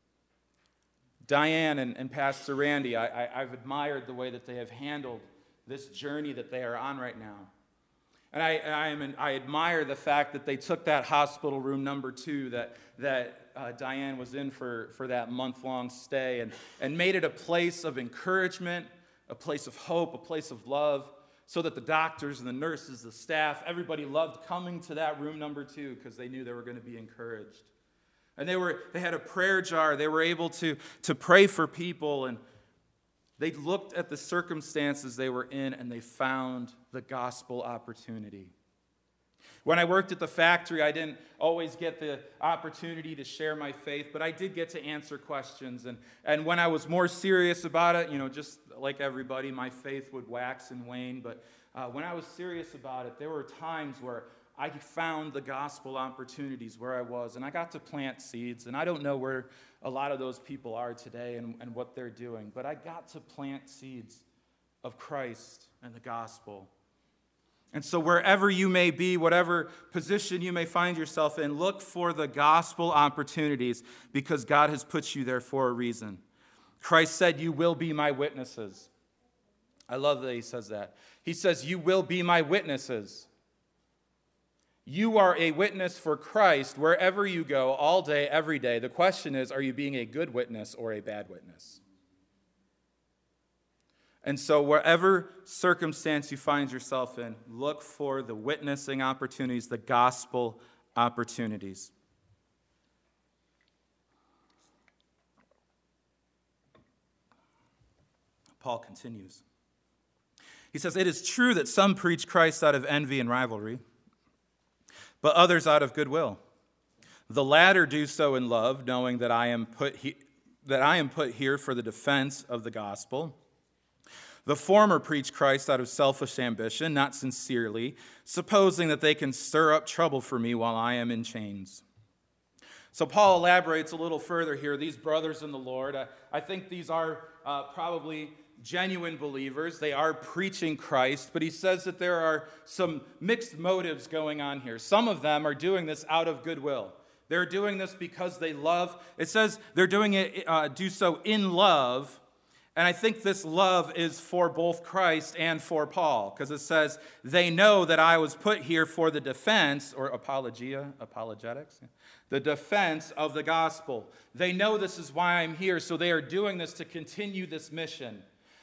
[SPEAKER 1] Diane and, and Pastor Randy, I, I, I've admired the way that they have handled this journey that they are on right now. And I, I, am, I admire the fact that they took that hospital room number two that, that uh, Diane was in for, for that month-long stay and, and made it a place of encouragement, a place of hope, a place of love, so that the doctors and the nurses, the staff, everybody loved coming to that room number two because they knew they were going to be encouraged. And they were they had a prayer jar. They were able to, to pray for people, and they looked at the circumstances they were in, and they found the gospel opportunity. When I worked at the factory, I didn't always get the opportunity to share my faith, but I did get to answer questions. And, and when I was more serious about it, you know, just like everybody, my faith would wax and wane. But uh, when I was serious about it, there were times where I found the gospel opportunities where I was, and I got to plant seeds. And I don't know where a lot of those people are today and, and what they're doing, but I got to plant seeds of Christ and the gospel. And so wherever you may be, whatever position you may find yourself in, look for the gospel opportunities because God has put you there for a reason. Christ said, "You will be my witnesses." I love that he says that. He says, "You will be my witnesses." You are a witness for Christ wherever you go, all day, every day. The question is, are you being a good witness or a bad witness? And so wherever circumstance you find yourself in, look for the witnessing opportunities, the gospel opportunities. Paul continues. He says, "It is true that some preach Christ out of envy and rivalry, but others out of goodwill. The latter do so in love, knowing that I am put he- that I am put here for the defense of the gospel. The former preach Christ out of selfish ambition, not sincerely, supposing that they can stir up trouble for me while I am in chains." So Paul elaborates a little further here. These brothers in the Lord, I, I think these are uh, probably genuine believers. They are preaching Christ, but he says that there are some mixed motives going on here. Some of them are doing this out of goodwill. They're doing this because they love. It says they're doing it, uh, do so in love. And I think this love is for both Christ and for Paul, because it says, they know that I was put here for the defense, or apologia, apologetics, the defense of the gospel. They know this is why I'm here, so they are doing this to continue this mission.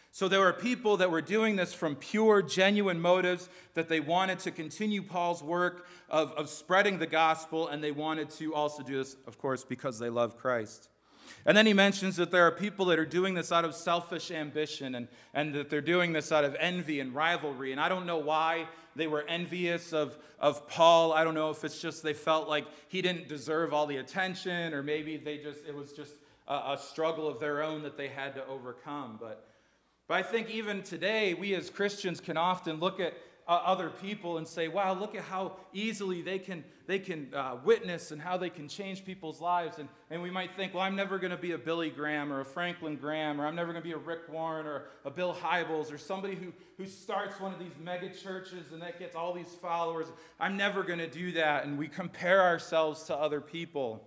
[SPEAKER 1] So there were people that were doing this from pure, genuine motives, that they wanted to continue Paul's work of, of spreading the gospel, and they wanted to also do this, of course, because they love Christ. And then he mentions that there are people that are doing this out of selfish ambition, and, and that they're doing this out of envy and rivalry. And I don't know why they were envious of, of Paul. I don't know if it's just they felt like he didn't deserve all the attention, or maybe they just it was just a, a struggle of their own that they had to overcome. But But I think even today, we as Christians can often look at uh, other people and say, wow, look at how easily they can they can uh, witness and how they can change people's lives. And, and we might think, well, I'm never going to be a Billy Graham or a Franklin Graham, or I'm never going to be a Rick Warren or a Bill Hybels, or somebody who, who starts one of these mega churches and that gets all these followers. I'm never going to do that. And we compare ourselves to other people.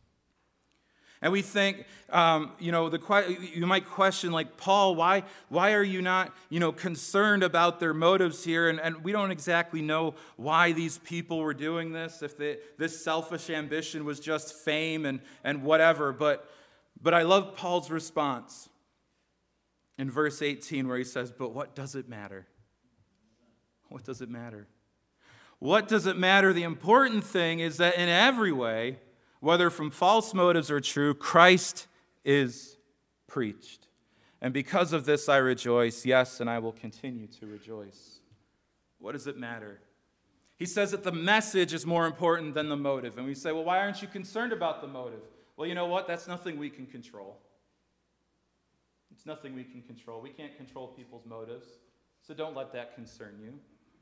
[SPEAKER 1] And we think, um, you know, the you might question, like, Paul, why why are you not, you know, concerned about their motives here? And, and we don't exactly know why these people were doing this, if they, this selfish ambition was just fame and, and whatever. But, but I love Paul's response in verse eighteen, where he says, but what does it matter? What does it matter? What does it matter? The important thing is that in every way, whether from false motives or true, Christ is preached. And because of this I rejoice, yes, and I will continue to rejoice. What does it matter? He says that the message is more important than the motive. And we say, well, why aren't you concerned about the motive? Well, you know what? That's nothing we can control. It's nothing we can control. We can't control people's motives, so don't let that concern you.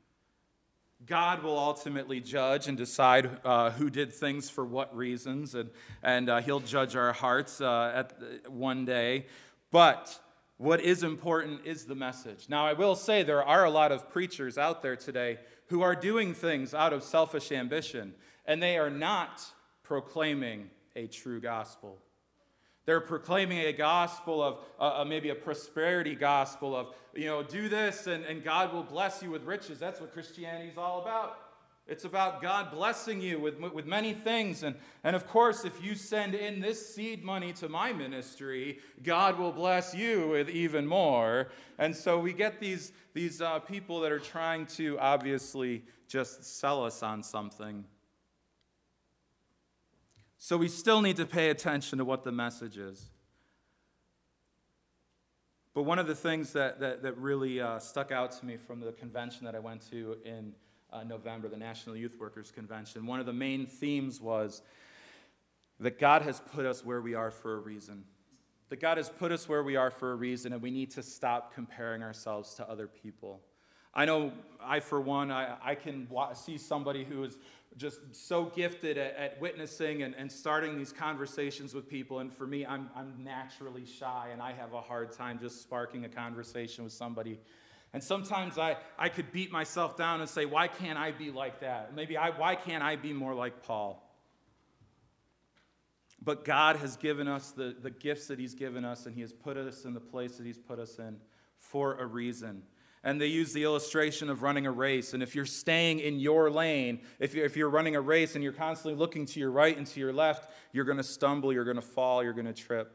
[SPEAKER 1] God will ultimately judge and decide uh, who did things for what reasons, and, and uh, he'll judge our hearts uh, at one day. But what is important is the message. Now, I will say there are a lot of preachers out there today who are doing things out of selfish ambition, and they are not proclaiming a true gospel. They're proclaiming a gospel of uh, maybe a prosperity gospel of, you know, do this and, and God will bless you with riches. That's what Christianity is all about. It's about God blessing you with, with many things. And, and of course, if you send in this seed money to my ministry, God will bless you with even more. And so we get these, these uh, people that are trying to obviously just sell us on something. So we still need to pay attention to what the message is. But one of the things that, that, that really uh, stuck out to me from the convention that I went to in uh, November, the National Youth Workers Convention, one of the main themes was that God has put us where we are for a reason. That God has put us where we are for a reason, and we need to stop comparing ourselves to other people. I know I, for one, I, I can wa- see somebody who is just so gifted at, at witnessing and, and starting these conversations with people. And for me, I'm, I'm naturally shy, and I have a hard time just sparking a conversation with somebody. And sometimes I, I could beat myself down and say, why can't I be like that? Maybe I, why can't I be more like Paul? But God has given us the, the gifts that he's given us, and he has put us in the place that he's put us in for a reason. And they use the illustration of running a race. And if you're staying in your lane, if you're, if you're running a race and you're constantly looking to your right and to your left, you're going to stumble, you're going to fall, you're going to trip.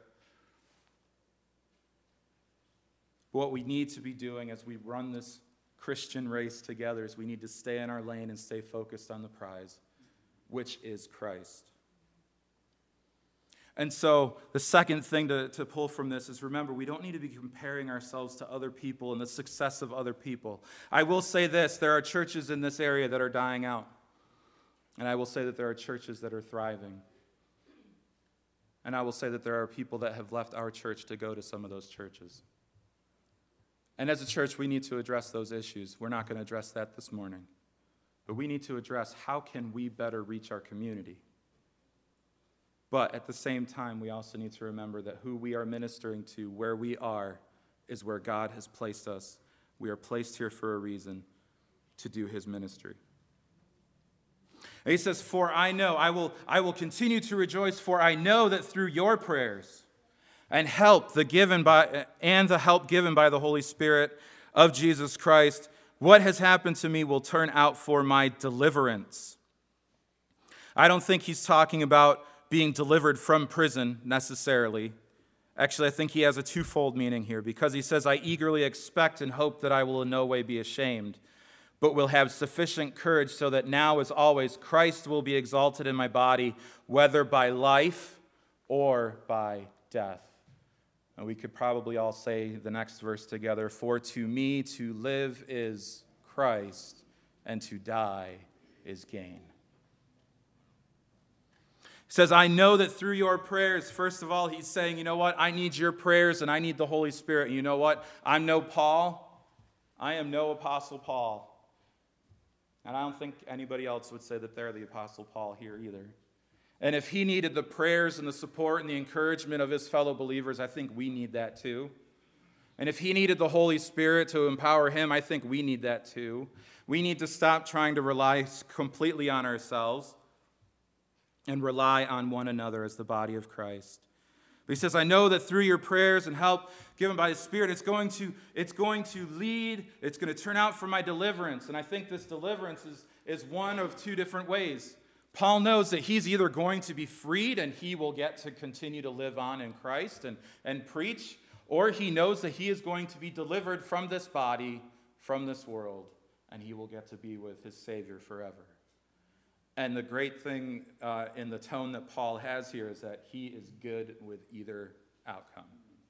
[SPEAKER 1] What we need to be doing as we run this Christian race together is we need to stay in our lane and stay focused on the prize, which is Christ. And so the second thing to, to pull from this is, remember, we don't need to be comparing ourselves to other people and the success of other people. I will say this, there are churches in this area that are dying out. And I will say that there are churches that are thriving. And I will say that there are people that have left our church to go to some of those churches. And as a church, we need to address those issues. We're not going to address that this morning. But we need to address how can we better reach our community. But at the same time, we also need to remember that who we are ministering to, where we are, is where God has placed us. We are placed here for a reason, to do his ministry. And he says, for I know, I will, I will continue to rejoice, for I know that through your prayers and help the given by and the help given by the Holy Spirit of Jesus Christ, what has happened to me will turn out for my deliverance. I don't think he's talking about being delivered from prison necessarily. Actually, I think he has a twofold meaning here, because he says, I eagerly expect and hope that I will in no way be ashamed, but will have sufficient courage so that now, as always, Christ will be exalted in my body, whether by life or by death. And we could probably all say the next verse together. For to me to live is Christ, and to die is gain. He says, I know that through your prayers, first of all, he's saying, you know what? I need your prayers and I need the Holy Spirit. And you know what? I'm no Paul. I am no Apostle Paul. And I don't think anybody else would say that they're the Apostle Paul here either. And if he needed the prayers and the support and the encouragement of his fellow believers, I think we need that too. And if he needed the Holy Spirit to empower him, I think we need that too. We need to stop trying to rely completely on ourselves and rely on one another as the body of Christ. But he says, I know that through your prayers and help given by the Spirit, it's going to, it's going to lead, it's going to turn out for my deliverance. And I think this deliverance is, is one of two different ways. Paul knows that he's either going to be freed and he will get to continue to live on in Christ and, and preach, or he knows that he is going to be delivered from this body, from this world, and he will get to be with his Savior forever. And the great thing uh, in the tone that Paul has here is that he is good with either outcome.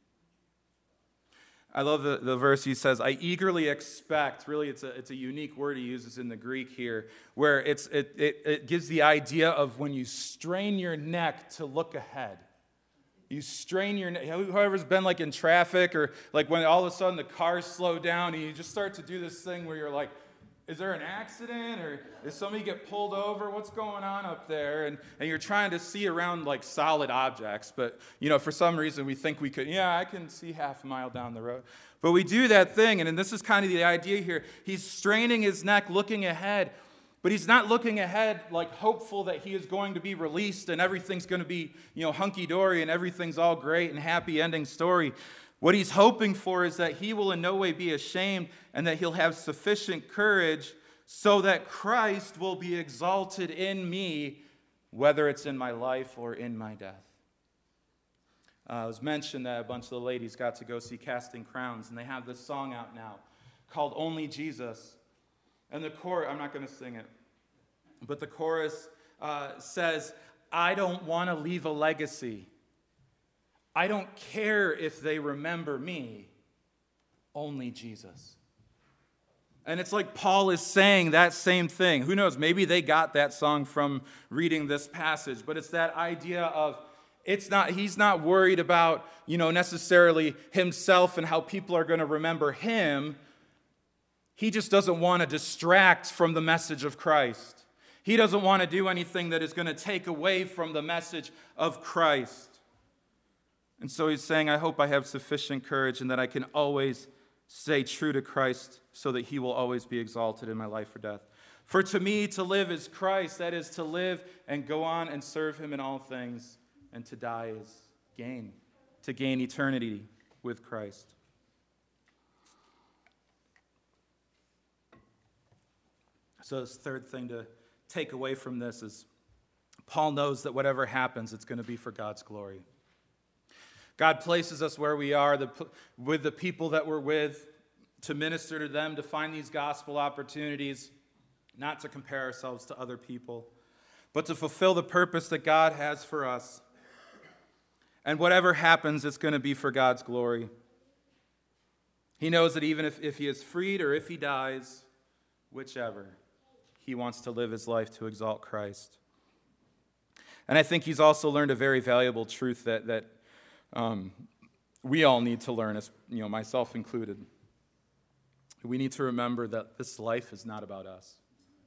[SPEAKER 1] I love the, the verse he says, I eagerly expect. Really, it's a, it's a unique word he uses in the Greek here, where it's, it, it, it gives the idea of when you strain your neck to look ahead. You strain your neck. Whoever's been like in traffic, or like when all of a sudden the cars slow down and you just start to do this thing where you're like, is there an accident, or did somebody get pulled over? What's going on up there? And, and you're trying to see around like solid objects, but you know, for some reason we think we could, yeah, I can see half a mile down the road. But we do that thing, and, and this is kind of the idea here. He's straining his neck, looking ahead, but he's not looking ahead like hopeful that he is going to be released and everything's going to be, you know, hunky-dory and everything's all great and happy ending story. What he's hoping for is that he will in no way be ashamed and that he'll have sufficient courage so that Christ will be exalted in me, whether it's in my life or in my death. Uh, it was mentioned that a bunch of the ladies got to go see Casting Crowns, and they have this song out now called Only Jesus. And the chorus, I'm not going to sing it, but the chorus uh, says, I don't want to leave a legacy. I don't care if they remember me, only Jesus. And it's like Paul is saying that same thing. Who knows, maybe they got that song from reading this passage, but it's that idea of it's not, he's not worried about, you know, necessarily himself and how people are going to remember him. He just doesn't want to distract from the message of Christ. He doesn't want to do anything that is going to take away from the message of Christ. And so he's saying, I hope I have sufficient courage and that I can always stay true to Christ so that he will always be exalted in my life or death. For to me, to live is Christ. That is to live and go on and serve him in all things. And to die is gain, to gain eternity with Christ. So this third thing to take away from this is Paul knows that whatever happens, it's going to be for God's glory. God places us where we are, the, with the people that we're with, to minister to them, to find these gospel opportunities, not to compare ourselves to other people, but to fulfill the purpose that God has for us. And whatever happens, it's going to be for God's glory. He knows that even if, if he is freed or if he dies, whichever, he wants to live his life to exalt Christ. And I think he's also learned a very valuable truth that, that Um, we all need to learn, as you know, myself included. We need to remember that this life is not about us.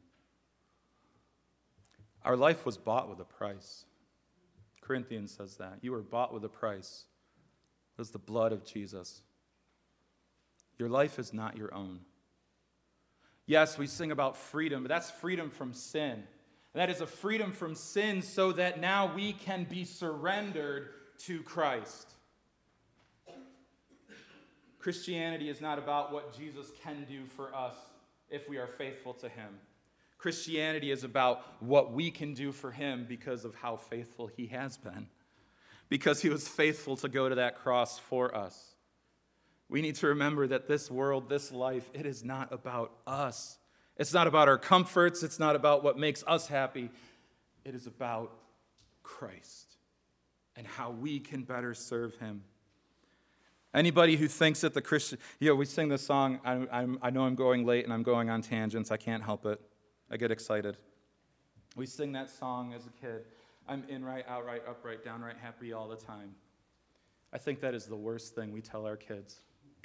[SPEAKER 1] Our life was bought with a price. Corinthians says that. You were bought with a price. It was the blood of Jesus. Your life is not your own. Yes, we sing about freedom, but that's freedom from sin. And that is a freedom from sin so that now we can be surrendered to Christ. Christianity is not about what Jesus can do for us if we are faithful to him. Christianity is about what we can do for him because of how faithful he has been. because he was faithful to go to that cross for us. We need to remember that this world, this life, it is not about us. It's not about our comforts. It's not about what makes us happy. It is about Christ and how we can better serve him. Anybody who thinks that the Christian, you know, we sing this song, I, I'm, I know I'm going late and I'm going on tangents. I can't help it. I get excited. We sing that song as a kid. I'm in right, out right, upright, downright happy all the time. I think that is the worst thing we tell our kids.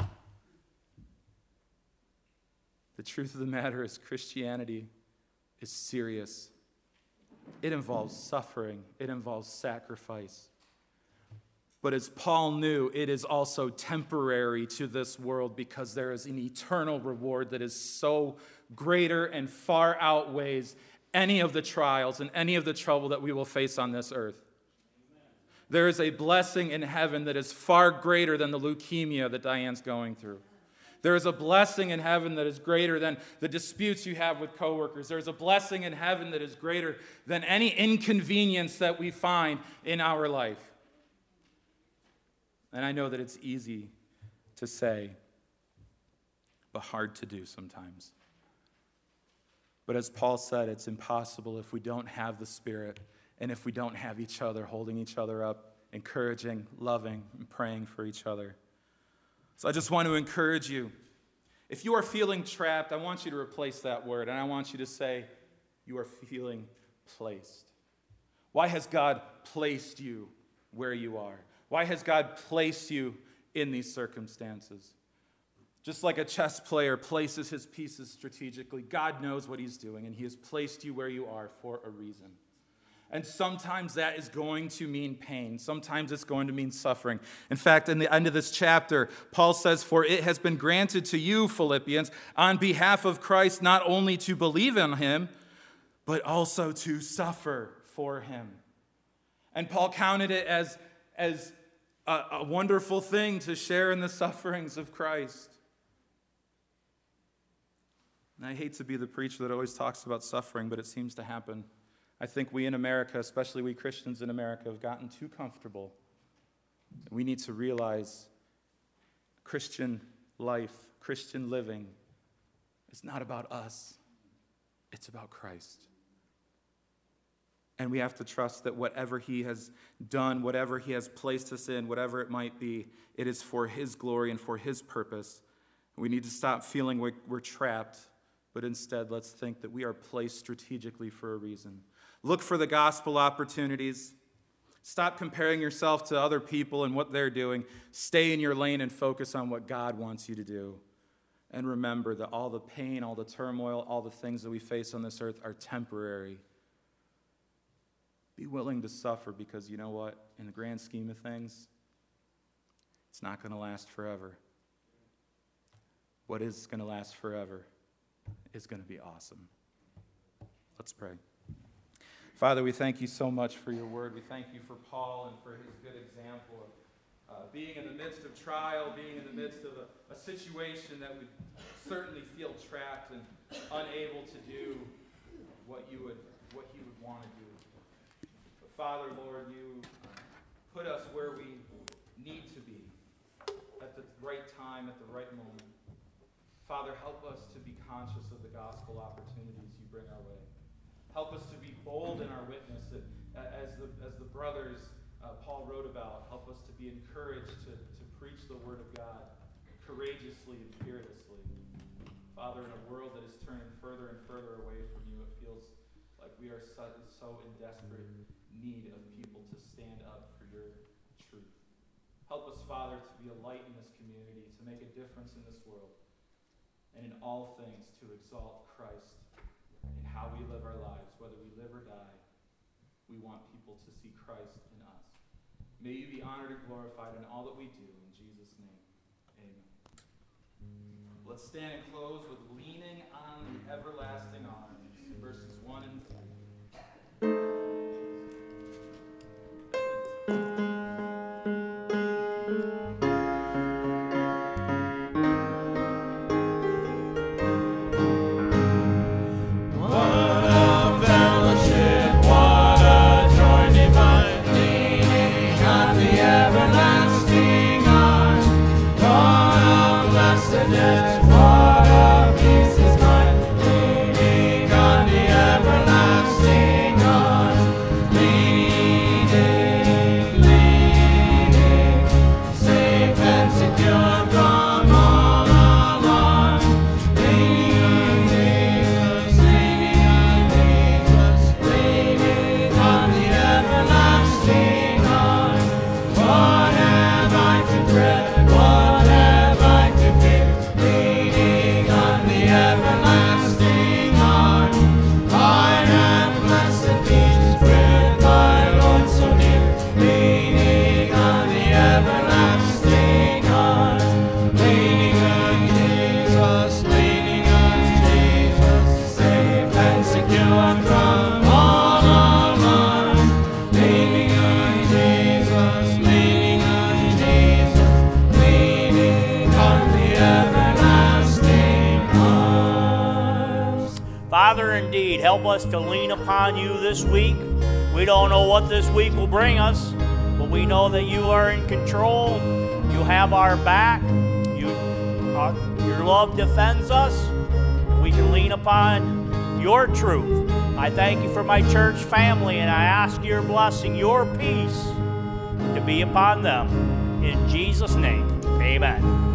[SPEAKER 1] The truth of the matter is Christianity is serious. It involves suffering. It involves sacrifice. But as Paul knew, it is also temporary to this world because there is an eternal reward that is so greater and far outweighs any of the trials and any of the trouble that we will face on this earth. There is a blessing in heaven that is far greater than the leukemia that Diane's going through. There is a blessing in heaven that is greater than the disputes you have with coworkers. There is a blessing in heaven that is greater than any inconvenience that we find in our life. And I know that it's easy to say, but hard to do sometimes. But as Paul said, it's impossible if we don't have the Spirit and if we don't have each other holding each other up, encouraging, loving, and praying for each other. So I just want to encourage you. If you are feeling trapped, I want you to replace that word, and I want you to say, you are feeling placed. Why has God placed you where you are? Why has God placed you in these circumstances? Just like a chess player places his pieces strategically, God knows what he's doing, and he has placed you where you are for a reason. And sometimes that is going to mean pain. Sometimes it's going to mean suffering. In fact, in the end of this chapter, Paul says, "For it has been granted to you, Philippians, on behalf of Christ, not only to believe in him, but also to suffer for him." And Paul counted it as, as a, a wonderful thing to share in the sufferings of Christ. And I hate to be the preacher that always talks about suffering, but it seems to happen. I think we in America, especially we Christians in America, have gotten too comfortable. We need to realize Christian life, Christian living, is not about us. It's about Christ. And we have to trust that whatever he has done, whatever he has placed us in, whatever it might be, it is for his glory and for his purpose. We need to stop feeling we're, we're trapped, but instead let's think that we are placed strategically for a reason. Look for the gospel opportunities. Stop comparing yourself to other people and what they're doing. Stay in your lane and focus on what God wants you to do. And remember that all the pain, all the turmoil, all the things that we face on this earth are temporary. Be willing to suffer because you know what? In the grand scheme of things, it's not going to last forever. What is going to last forever is going to be awesome. Let's pray. Father, we thank you so much for your word. We thank you for Paul and for his good example of uh, being in the midst of trial, being in the midst of a, a situation that would certainly feel trapped and unable to do what you would, what he would want to do. But Father, Lord, you put us where we need to be at the right time, at the right moment. Father, help us to be conscious of the gospel opportunities you bring our way. Help us to be bold in our witness, that, uh, as, the, as the brothers uh, Paul wrote about. Help us to be encouraged to, to preach the word of God courageously and fearlessly. Father, in a world that is turning further and further away from you, it feels like we are so, so in desperate need of people to stand up for your truth. Help us, Father, to be a light in this community, to make a difference in this world, and in all things to exalt Christ in how we live our lives. Whether we live or die, we want people to see Christ in us. May you be honored and glorified in all that we do. In Jesus' name, amen. Let's stand and close with leaning on the everlasting arms, verses one and three.
[SPEAKER 2] What a fellowship, what a joy divine, leaning on the
[SPEAKER 3] indeed. Help us to lean upon you this week. We don't know what this week will bring us, but we know that you are in control. You have our back. You, uh, your love defends us. And we can lean upon your truth. I thank you for my church family, and I ask your blessing, your peace, to be upon them. In Jesus' name, amen.